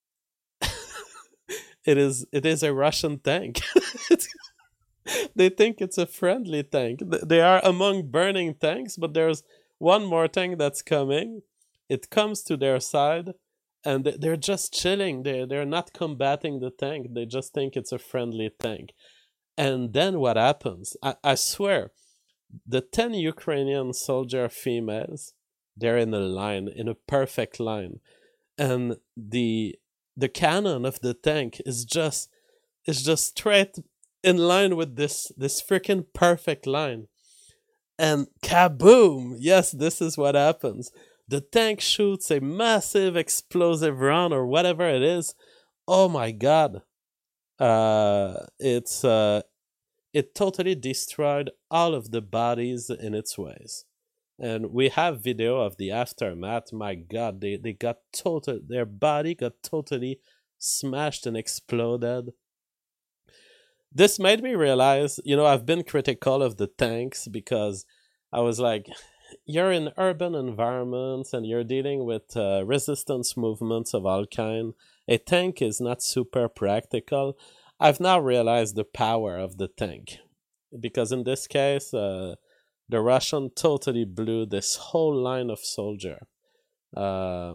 it is it is a Russian tank. They think it's a friendly tank. They are among burning tanks, but there's one more tank that's coming. It comes to their side, and they're just chilling. They're, they're not combating the tank. They just think it's a friendly tank. And then what happens? I, I swear, the ten Ukrainian soldier females, they're in a line, in a perfect line. And the the cannon of the tank is just is just straight in line with this this freaking perfect line. And kaboom! Yes, this is what happens. The tank shoots a massive explosive round or whatever it is. Oh my god. Uh it's uh it totally destroyed all of the bodies in its ways. And we have video of the aftermath. My god, they, they got total their body got totally smashed and exploded. This made me realize, you know, I've been critical of the tanks because I was like, you're in urban environments and you're dealing with uh, resistance movements of all kind. A tank is not super practical. I've now realized the power of the tank because in this case, uh, the Russian totally blew this whole line of soldier. Uh,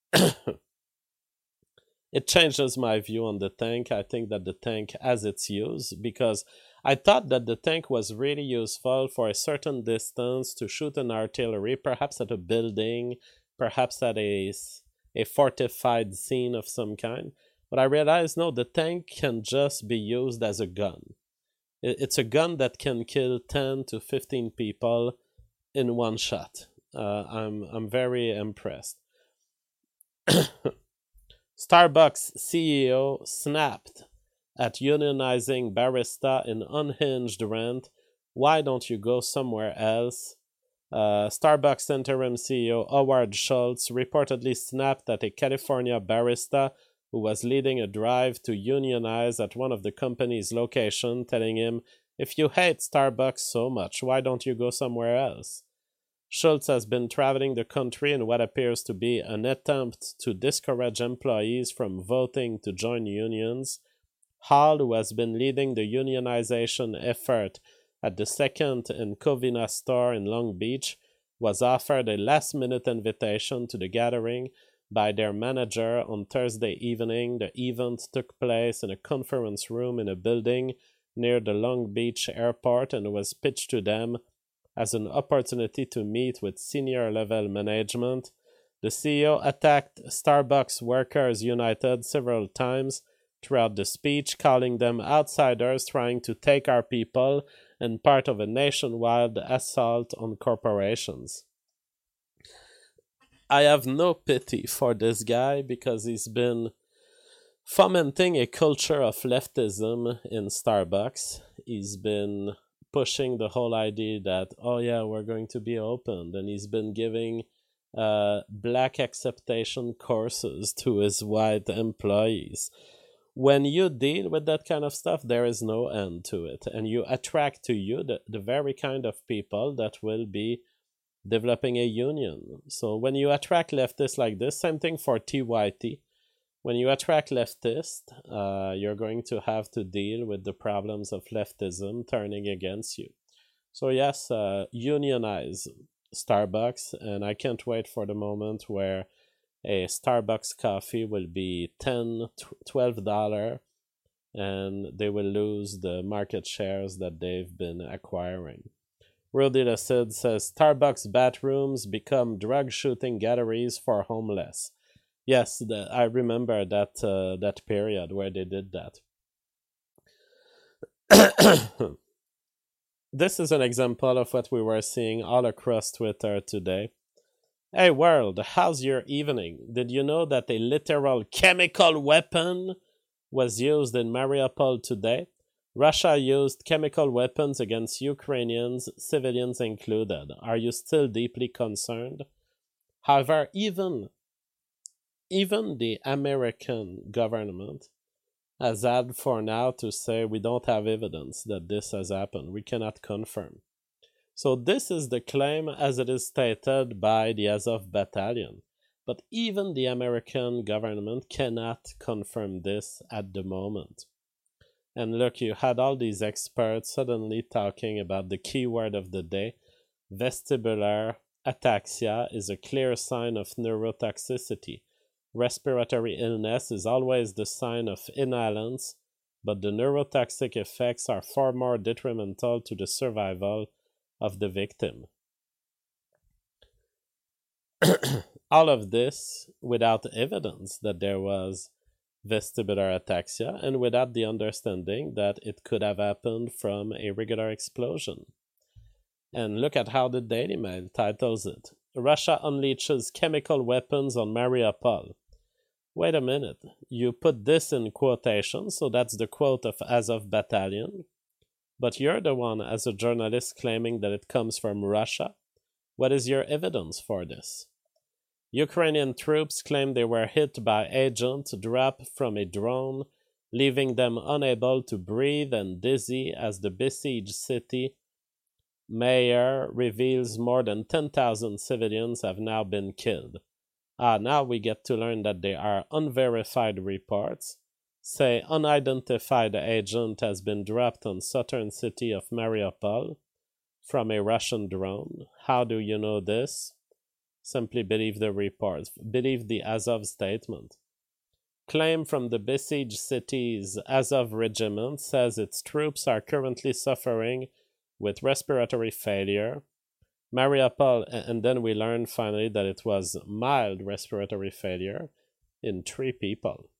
it changes my view on the tank. I think that the tank has its use because I thought that the tank was really useful for a certain distance to shoot an artillery, perhaps at a building, perhaps at a, a fortified scene of some kind. But I realized, no, the tank can just be used as a gun. It's a gun that can kill ten to fifteen people in one shot. Uh, I'm, I'm very impressed. Starbucks C E O snapped at unionizing barista in unhinged rant. Why don't you go somewhere else? Uh, Starbucks interim C E O Howard Schultz reportedly snapped at a California barista who was leading a drive to unionize at one of the company's locations, telling him, if you hate Starbucks so much, why don't you go somewhere else? Schultz has been traveling the country in what appears to be an attempt to discourage employees from voting to join unions. Hall, who has been leading the unionization effort at the Second and Covina store in Long Beach, was offered a last-minute invitation to the gathering by their manager on Thursday evening. The event took place in a conference room in a building near the Long Beach airport and was pitched to them as an opportunity to meet with senior-level management. The C E O attacked Starbucks Workers United several times throughout the speech, calling them outsiders trying to take our people and part of a nationwide assault on corporations. I have no pity for this guy because he's been fomenting a culture of leftism in Starbucks. He's been pushing the whole idea that, oh yeah, we're going to be open. And he's been giving uh, black acceptation courses to his white employees. When you deal with that kind of stuff, there is no end to it. And you attract to you the, the very kind of people that will be developing a union. So when you attract leftists like this, same thing for T Y T. When you attract leftists, uh, you're going to have to deal with the problems of leftism turning against you. So yes, uh, unionize Starbucks, and I can't wait for the moment where a Starbucks coffee will be ten dollars, twelve dollars, and they will lose the market shares that they've been acquiring. Rudy Lassid says, Starbucks bathrooms become drug shooting galleries for homeless. Yes, the, I remember that uh, that period where they did that. This is an example of what we were seeing all across Twitter today. Hey world, how's your evening? Did you know that a literal chemical weapon was used in Mariupol today? Russia used chemical weapons against Ukrainians, civilians included. Are you still deeply concerned? However, even even the American government has had for now to say we don't have evidence that this has happened. We cannot confirm. So this is the claim as it is stated by the Azov Battalion. But even the American government cannot confirm this at the moment. And look, you had all these experts suddenly talking about the keyword of the day. Vestibular ataxia is a clear sign of neurotoxicity. Respiratory illness is always the sign of inhalants, but the neurotoxic effects are far more detrimental to the survival of the victim. All of this without evidence that there was vestibular ataxia and without the understanding that it could have happened from a regular explosion. And look at how the Daily Mail titles it. Russia unleashes chemical weapons on Mariupol. Wait a minute, you put this in quotation, so that's the quote of Azov Battalion, but you're the one as a journalist claiming that it comes from Russia. What is your evidence for this? Ukrainian troops claim they were hit by agent dropped from a drone, leaving them unable to breathe and dizzy as the besieged city mayor reveals more than ten thousand civilians have now been killed. Ah, now we get to learn that they are unverified reports. Say unidentified agent has been dropped on southern city of Mariupol from a Russian drone. How do you know this? Simply believe the report. Believe the Azov statement. Claim from the besieged city's Azov regiment says its troops are currently suffering with respiratory failure. Mariupol, and then we learned finally that it was mild respiratory failure in three people.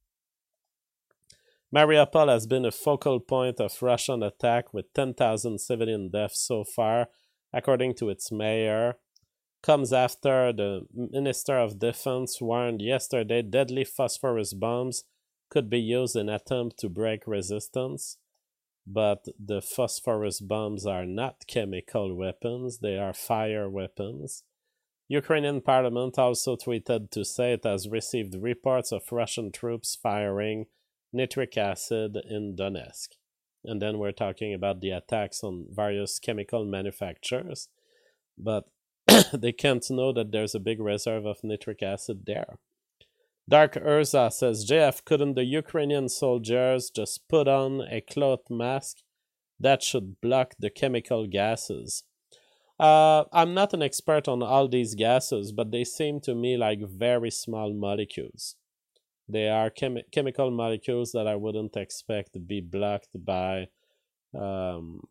Mariupol has been a focal point of Russian attack with ten thousand civilian deaths so far, according to its mayor. Comes after the Minister of Defense warned yesterday deadly phosphorus bombs could be used in attempt to break resistance. But the phosphorus bombs are not chemical weapons, they are fire weapons. Ukrainian parliament also tweeted to say it has received reports of Russian troops firing nitric acid in Donetsk. And then we're talking about the attacks on various chemical manufacturers, but they can't know that there's a big reserve of nitric acid there. Dark Urza says, J F, couldn't the Ukrainian soldiers just put on a cloth mask that should block the chemical gases? Uh, I'm not an expert on all these gases, but they seem to me like very small molecules. They are chemi- chemical molecules that I wouldn't expect to be blocked by um,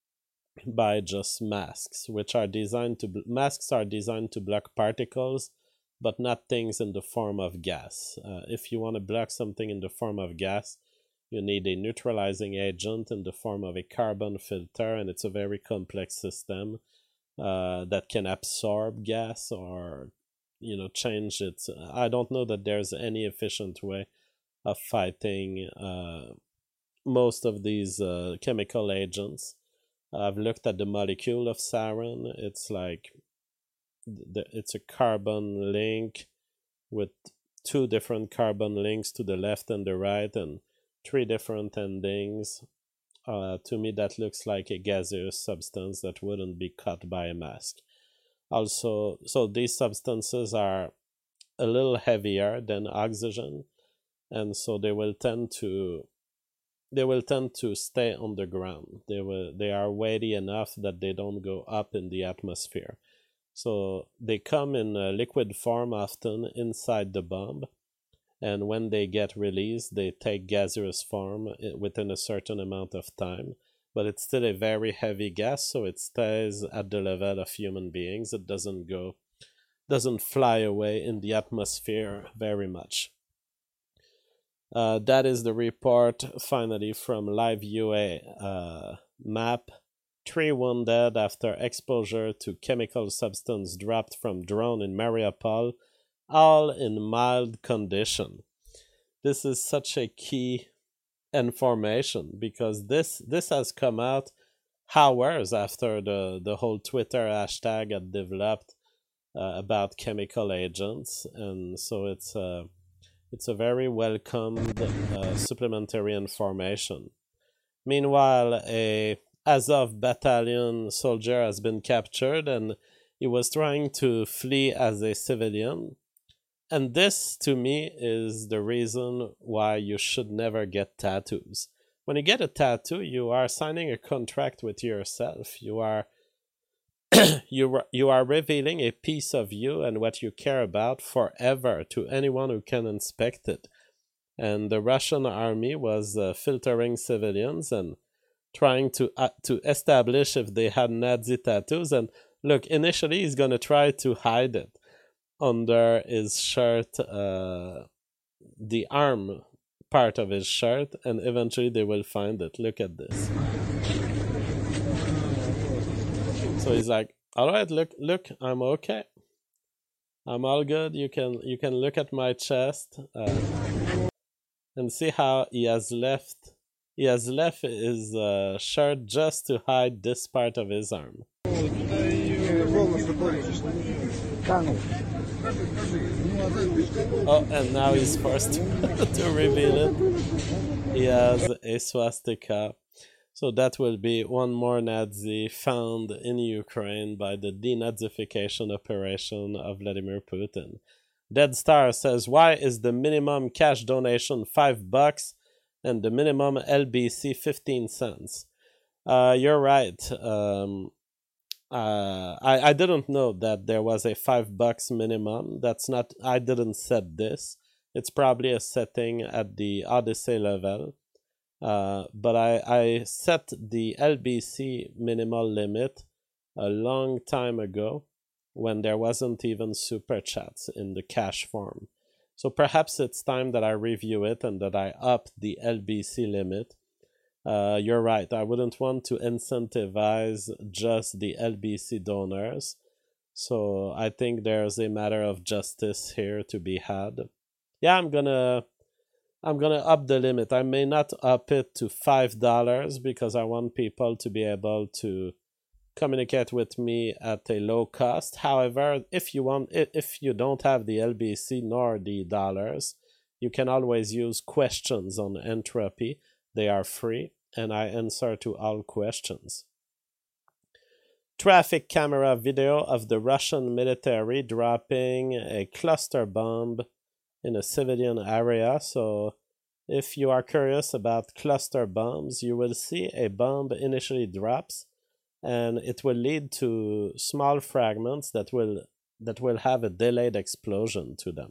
by just masks, which are designed to... Bl- masks are designed to block particles, but not things in the form of gas. Uh, if you want to block something in the form of gas, you need a neutralizing agent in the form of a carbon filter, and it's a very complex system uh, that can absorb gas or, you know, change it. I don't know that there's any efficient way of fighting uh, most of these uh, chemical agents. I've looked at the molecule of sarin. It's like the, it's a carbon link with two different carbon links to the left and the right and three different endings. Uh, to me, that looks like a gaseous substance that wouldn't be cut by a mask. Also, so these substances are a little heavier than oxygen, and so they will tend to they will tend to stay on the ground. They will they are weighty enough that they don't go up in the atmosphere. So they come in a liquid form often inside the bomb, and when they get released, they take gaseous form within a certain amount of time. But it's still a very heavy gas, so it stays at the level of human beings. It doesn't go, doesn't fly away in the atmosphere very much. Uh, that is the report, finally, from Live U A uh, map. Three wounded after exposure to chemical substance dropped from drone in Mariupol, all in mild condition. This is such a key information because this this has come out hours after the, the whole Twitter hashtag had developed uh, about chemical agents, and so it's a it's a very welcomed uh, supplementary information. Meanwhile, a Azov battalion soldier has been captured, and he was trying to flee as a civilian. And this, to me, is the reason why you should never get tattoos. When you get a tattoo, you are signing a contract with yourself. You are you you are revealing a piece of you and what you care about forever to anyone who can inspect it. And the Russian army was uh, filtering civilians and trying to uh, to establish if they had Nazi tattoos. And look, initially he's gonna try to hide it under his shirt, uh, the arm part of his shirt, and eventually they will find it. Look at this. So he's like, "All right, look, look, I'm okay. I'm all good. You can you can look at my chest uh, and see how he has left." He has left his uh, shirt just to hide this part of his arm. Oh, and now he's forced to reveal it. He has a swastika. So that will be one more Nazi found in Ukraine by the denazification operation of Vladimir Putin. Dead Star says, why is the minimum cash donation five bucks and the minimum L B C fifteen cents? Uh, you're right. Um, uh, I, I didn't know that there was a five bucks minimum. That's not, I didn't set this. It's probably a setting at the Odyssey level. Uh, but I, I set the L B C minimal limit a long time ago when there wasn't even super chats in the cash form. So perhaps it's time that I review it and that I up the L B C limit. Uh, you're right, I wouldn't want to incentivize just the L B C donors. So I think there's a matter of justice here to be had. Yeah, I'm gonna... I'm gonna up the limit. I may not up it to five dollars because I want people to be able to communicate with me at a low cost. However, if you want, if you don't have the L B C nor the dollars, you can always use questions on Entropy. They are free, and I answer to all questions. Traffic camera video of the Russian military dropping a cluster bomb in a civilian area. So if you are curious about cluster bombs, you will see a bomb initially drops and it will lead to small fragments that will that will have a delayed explosion to them.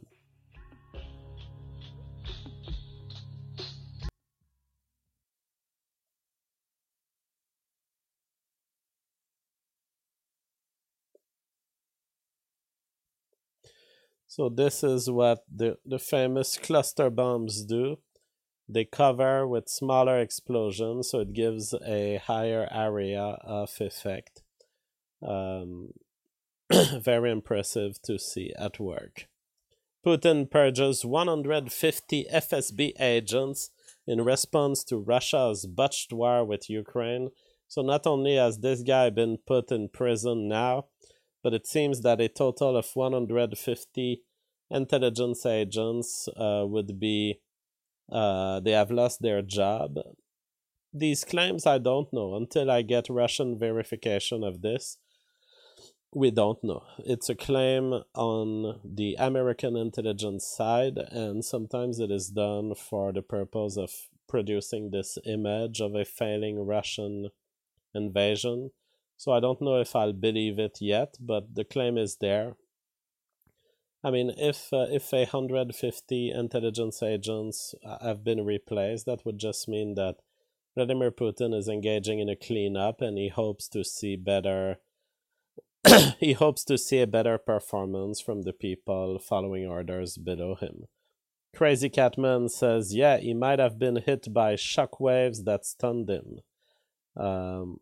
So this is what the, the famous cluster bombs do. They cover with smaller explosions, so it gives a higher area of effect. Um, very impressive to see at work. Putin purges one hundred fifty F S B agents in response to Russia's botched war with Ukraine. So not only has this guy been put in prison now, but it seems that a total of one hundred fifty intelligence agents uh, would be, uh, they have lost their job. These claims I don't know. Until I get Russian verification of this, we don't know. It's a claim on the American intelligence side, and sometimes it is done for the purpose of producing this image of a failing Russian invasion. So I don't know if I'll believe it yet, but the claim is there. I mean, if uh, if one hundred fifty intelligence agents have been replaced, that would just mean that Vladimir Putin is engaging in a cleanup, and he hopes to see better. he hopes to see a better performance from the people following orders below him. Crazy Catman says, yeah, he might have been hit by shockwaves that stunned him. Um,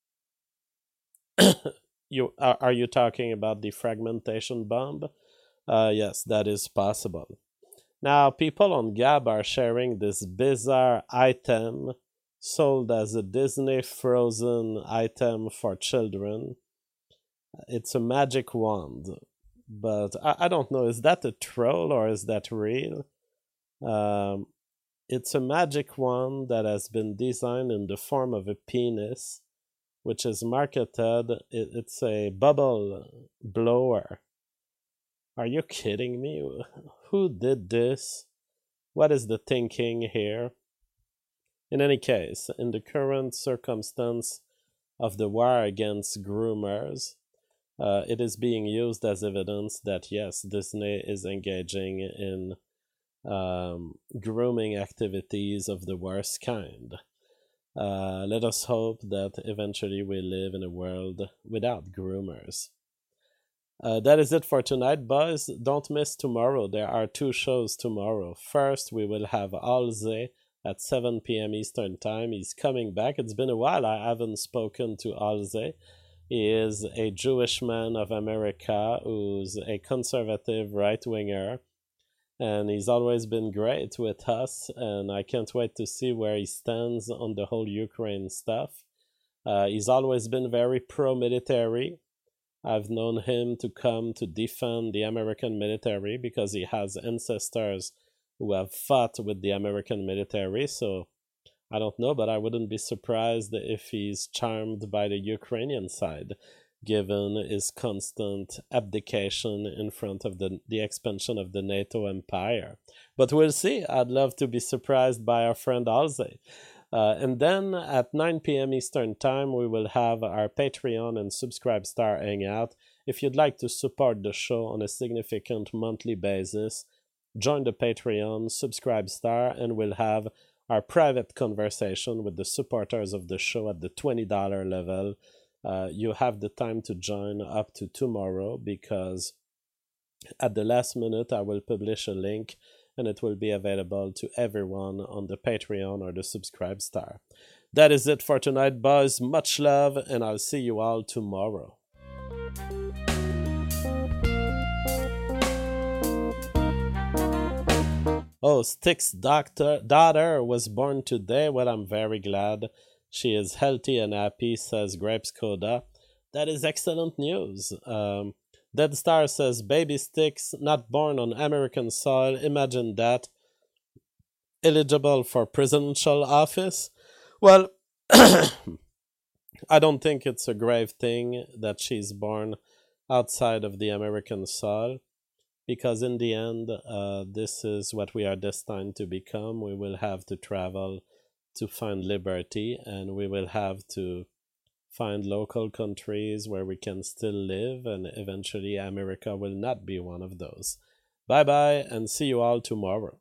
you are, are you talking about the fragmentation bomb? Uh, yes, that is possible. Now, people on Gab are sharing this bizarre item sold as a Disney Frozen item for children. It's a magic wand. but I, I don't know. Is that a troll or is that real? Um, it's a magic wand that has been designed in the form of a penis, which is marketed. It, it's a bubble blower. Are you kidding me? Who did this? What is the thinking here? In any case, in the current circumstance of the war against groomers, uh, it is being used as evidence that yes, Disney is engaging in um, grooming activities of the worst kind. Uh, let us hope that eventually we live in a world without groomers. Uh, that is it for tonight, boys. Don't miss tomorrow. There are two shows tomorrow. First, we will have Alze at seven p.m. Eastern Time. He's coming back. It's been a while I haven't spoken to Alze. He is a Jewish man of America who's a conservative right-winger, and he's always been great with us, and I can't wait to see where he stands on the whole Ukraine stuff. Uh, he's always been very pro-military. I've known him to come to defend the American military because he has ancestors who have fought with the American military. So I don't know, but I wouldn't be surprised if he's charmed by the Ukrainian side, given his constant abdication in front of the, the expansion of the NATO empire. But we'll see. I'd love to be surprised by our friend Alze. Uh, and then at nine p.m. Eastern Time, we will have our Patreon and Subscribestar hangout. If you'd like to support the show on a significant monthly basis, join the Patreon, Subscribestar, and we'll have our private conversation with the supporters of the show at the twenty dollars level. Uh, you have the time to join up to tomorrow because at the last minute I will publish a link and it will be available to everyone on the Patreon or the Subscribestar. That is it for tonight, boys. Much love, and I'll see you all tomorrow. Oh, Stick's doctor, daughter was born today. Well, I'm very glad. She is healthy and happy, says Grapes Coda. That is excellent news. Um, Dead Star says, baby Sticks, not born on American soil. Imagine that. Eligible for presidential office? Well, I don't think it's a grave thing that she's born outside of the American soil, because in the end, uh, this is what we are destined to become. We will have to travel to find liberty, and we will have to find local countries where we can still live, and eventually America will not be one of those. Bye bye, and see you all tomorrow.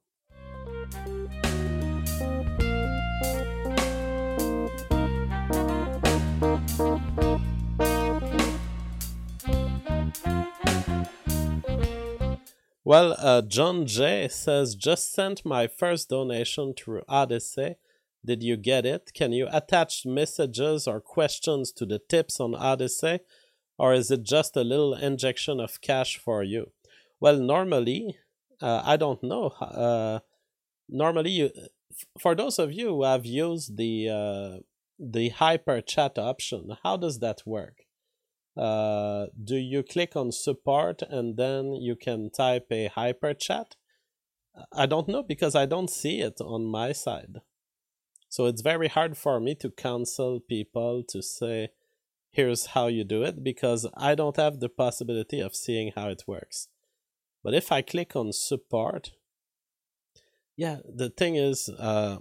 Well, uh, John J says, just sent my first donation through Odyssey. Did you get it? Can you attach messages or questions to the tips on Odyssey? Or is it just a little injection of cash for you? Well, normally, uh, I don't know. Uh, normally, you, for those of you who have used the uh, the hyper chat option, how does that work? Uh, do you click on support and then you can type a hyper chat? I don't know because I don't see it on my side. So it's very hard for me to counsel people to say, here's how you do it, because I don't have the possibility of seeing how it works. But if I click on support, yeah, the thing is, uh,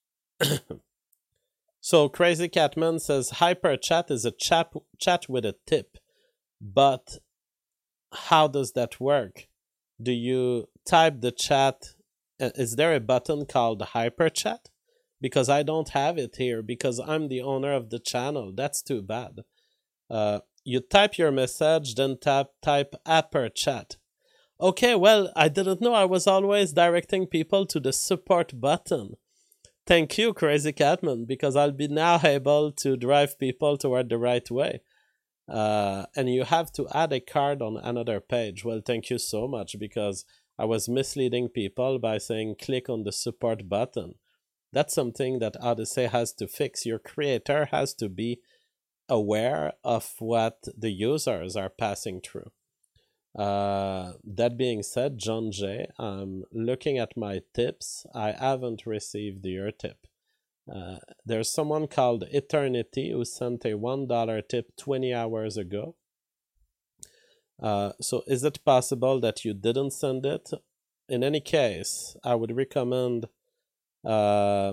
so Crazy Catman says, hyper chat is a chat, chat with a tip. But how does that work? Do you type the chat? Is there a button called hyper chat? Because I don't have it here, because I'm the owner of the channel. That's too bad. Uh, you type your message, then tap type Apper Chat. Okay, well, I didn't know I was always directing people to the support button. Thank you, Crazy Catman, because I'll be now able to drive people toward the right way. Uh, and you have to add a card on another page. Well, thank you so much, because I was misleading people by saying click on the support button. That's something that Odyssey has to fix. Your creator has to be aware of what the users are passing through. Uh, that being said, John J, I'm looking at my tips. I haven't received your tip. Uh, there's someone called Eternity who sent a one dollar tip twenty hours ago. Uh, so is it possible that you didn't send it? In any case, I would recommend uh,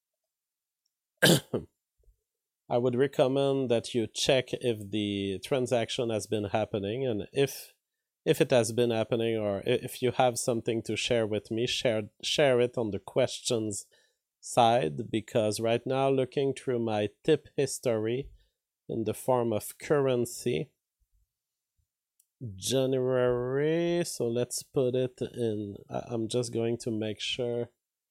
I would recommend that you check if the transaction has been happening, and if if it has been happening, or if you have something to share with me, share share it on the questions side, because right now, looking through my tip history in the form of currency, January, so let's put it in, I'm just going to make sure,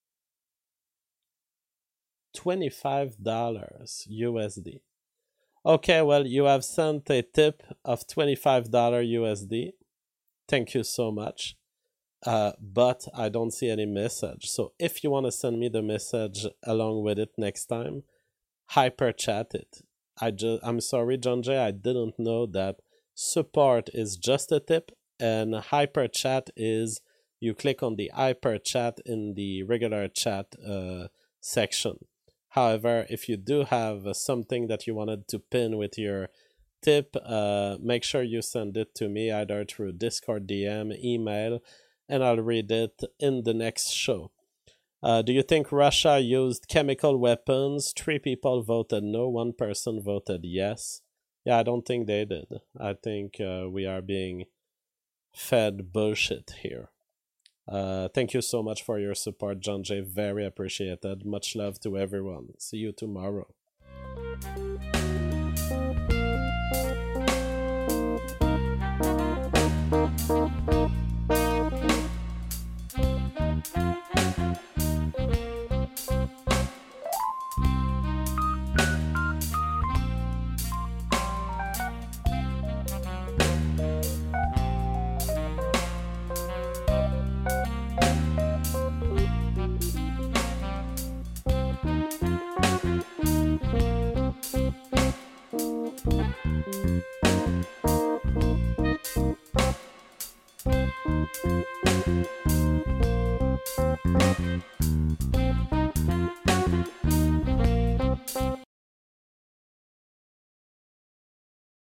twenty-five dollars U S D. Okay, well, you have sent a tip of twenty-five dollars U S D. Thank you so much. Uh, but I don't see any message. So if you want to send me the message along with it next time, hyper chat it. I just I'm sorry, John J. I didn't know that support is just a tip and hyper chat is you click on the hyper chat in the regular chat uh, section. However, if you do have uh, something that you wanted to pin with your tip, uh, make sure you send it to me either through Discord D M, email, and I'll read it in the next show. Uh, do you think Russia used chemical weapons? Three people voted no, one person voted yes. Yeah, I don't think they did. I think uh, we are being fed bullshit here. Uh, thank you so much for your support, John J. Very appreciated. Much love to everyone. See you tomorrow.